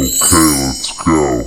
let's go.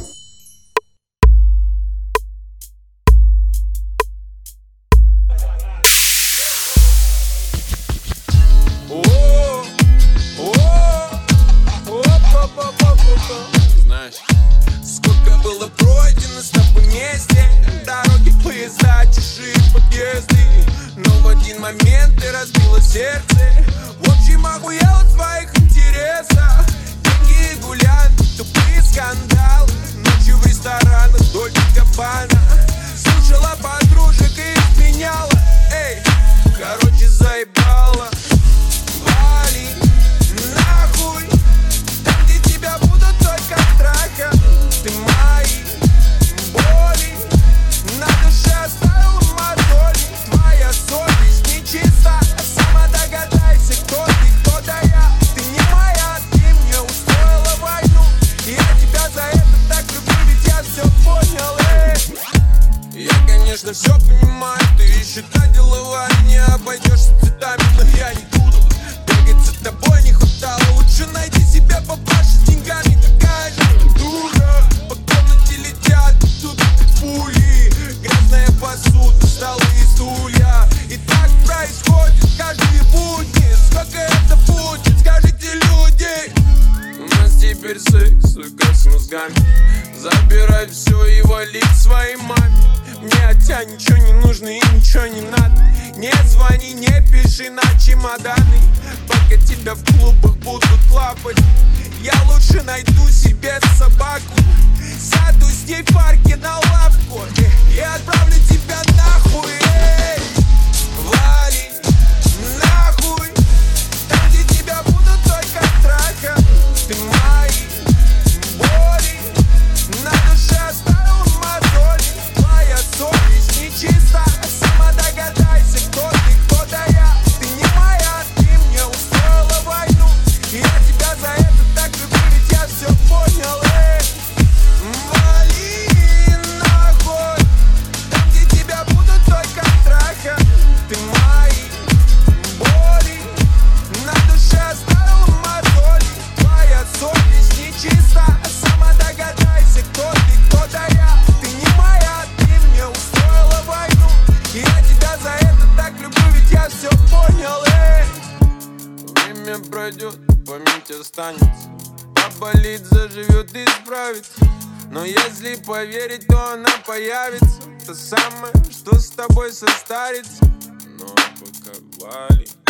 Знаешь, сколько было пройдено с тобой вместе, дороги, поезда, чужие подъезды, но в один момент ты разбила сердце. В общем, охуела в твоих интересах. Деньги и гулянки, тупые скандалы, ночью в ресторанах Дольче Габбана. Слушала подружек и изменяла. Эй, короче, заебала. Вали нахуй, там, где тебя будут только страха. Ты мои боли на душе оставила мозоли. Твоя совесть нечиста, сама догадайся, кто ты, кто да я. Ты не моя, ты мне устроила войну, и я тебя за это так люблю, ведь я все понял. Я, конечно, все понимаю, ты считай деловая, не обойдешься цветами, но я не буду бегать за тобой, не хватало. Лучше найди себе папашу с деньгами, такая же дура. По комнате летят тут пули, грязная посуда, столы и стулья. И так происходит каждые будни. Сколько это будет, скажите, люди? У нас теперь секс, сука, с мозгами. Забирай все и вали к своей маме. Мне от тебя ничего не нужно и ничего не надо. Не звони, не пиши на чемоданы, пока тебя в клубах будут лапать. Я лучше найду себе собаку, сяду с ней в парке на лавку и отправлю тебя нахуй. Эй, вали нахуй, там, где тебя будут только страха. Ты мои боли на душе оставила мозоли. Твоя совесть нечиста, сама догадайся, кто ты, кто да я. Ты не моя, ты мне устроила войну, и я тебя за это так люблю, ведь я все понял. Вали нахуй, там, где тебя будут только страха. Ты мои боли на душе оставила мозоли. Твоя совесть нечиста, сама догадайся, кто ты, кто да я. Ты не моя, ты мне устроила войну, и я тебя за это так люблю, ведь я все понял. Время пройдет, память останется, поболит, заживет и справится. Но если поверить, то она появится, то самое, что с тобой состарится. Но пока вали.